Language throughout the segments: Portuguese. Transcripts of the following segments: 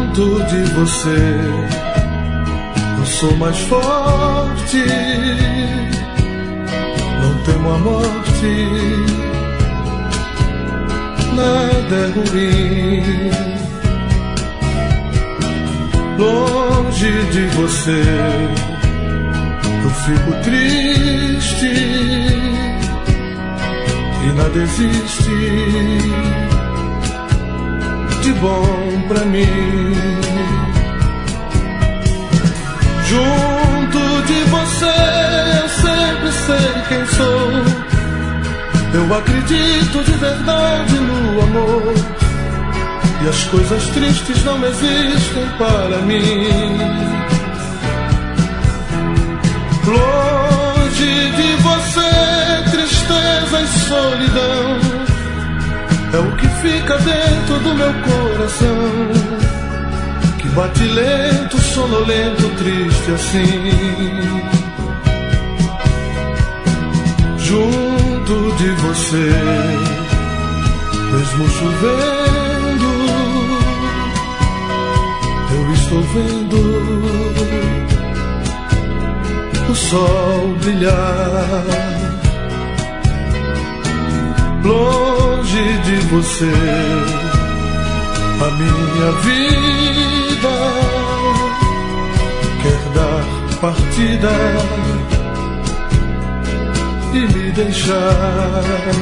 Junto de você eu sou mais forte, não temo a morte, nada é ruim. Longe de você eu fico triste e nada existe de bom pra mim. Junto de você eu sempre sei quem sou. Eu acredito de verdade no amor, e as coisas tristes não existem para mim. Longe de você, tristeza e solidão é o que fica dentro do meu coração, que bate lento, sonolento, triste assim. Junto de você, mesmo chovendo, eu estou vendo o sol brilhar. Longe de você, a minha vida quer dar partida e me deixar.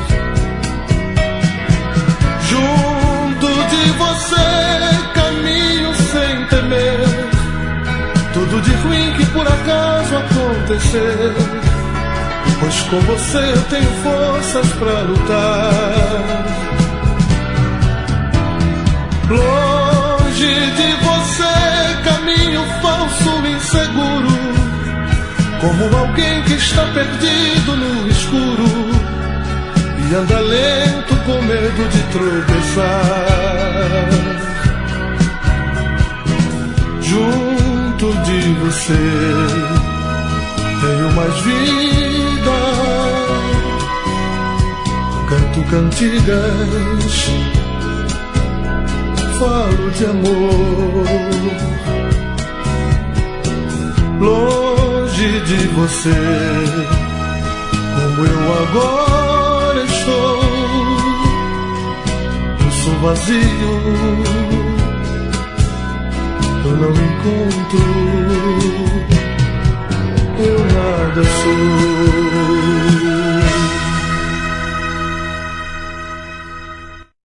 Junto de você caminho sem temer tudo de ruim que por acaso acontecer, pois com você eu tenho forças pra lutar. Longe de você caminho falso, inseguro, como alguém que está perdido no escuro e anda lento com medo de tropeçar. Junto de você tenho mais vida, canto cantigas, falo de amor. Longe de você, como eu agora estou, eu sou vazio, eu não encontro, eu nada sou.